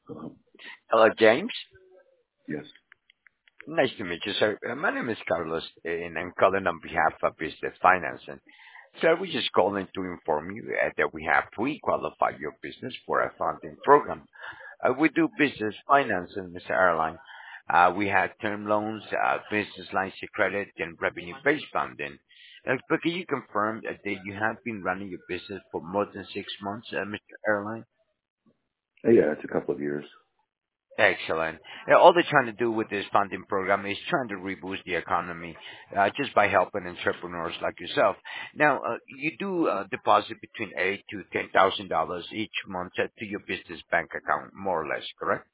Uh, Hello, James. yes. Nice to meet you, sir. My name is Carlos, and I'm calling on behalf of Business Financing. So we just calling to inform you that we have pre-qualified your business for a funding program. We do business financing, Mr. Airline. We have term loans, business lines of credit, and revenue-based funding. But can you confirm that you have been running your business for more than 6 months, Mr. Airline? Yeah, it's a couple of years. Excellent. All they're trying to do with this funding program is trying to reboost the economy just by helping entrepreneurs like yourself. Now, you do deposit between $8,000 to $10,000 each month to your business bank account, more or less, correct?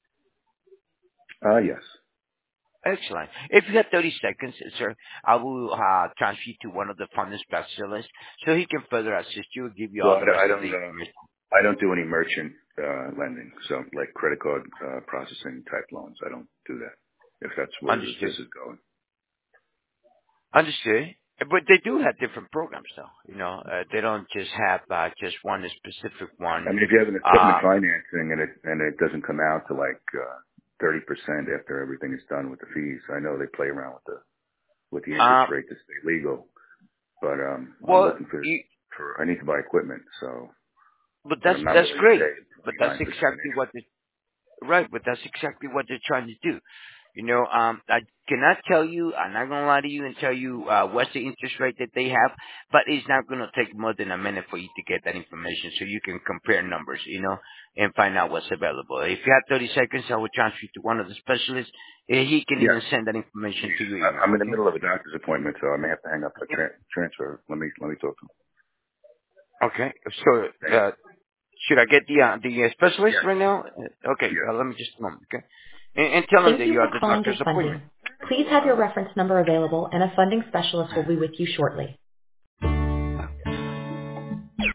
Yes. Excellent. If you have 30 seconds, sir, I will transfer you to one of the funding specialists so he can further assist you and give you Well, all the rest of the information. I don't do any merchant lending, so like credit card processing type loans. I don't do that. If that's where this Understood. is going. Understood. But they do have different programs, though. They don't just have just one specific I one. mean, if you have an equipment Uh, financing and it doesn't come out to like 30% after everything is done with the fees, I know they play around with the interest uh, rate to stay legal. But I'm well, looking for I need to buy equipment, so but and that's I'm not that's willing to great. pay But that's 29% exactly interest. what they right. But that's exactly what they're trying to do. I cannot tell you, I'm not going to lie to you and tell you what's the interest rate that they have, but it's not going to take more than a minute for you to get that information so you can compare numbers, and find out what's available. If you have 30 seconds, I will transfer you to one of the specialists, and he can Yeah. even send that information to Please. your email, I'm in the okay? middle of a doctor's appointment, so I may have to hang up a transfer. Let me talk to him. Okay. So, Thank you. should I get the specialist Yes. right now? Okay. Yes. Let me just a moment. Okay. And tell him Thank that you you for have the calling doctor's Good appointment. Funding. Please have your reference number available and a funding specialist will be with you shortly.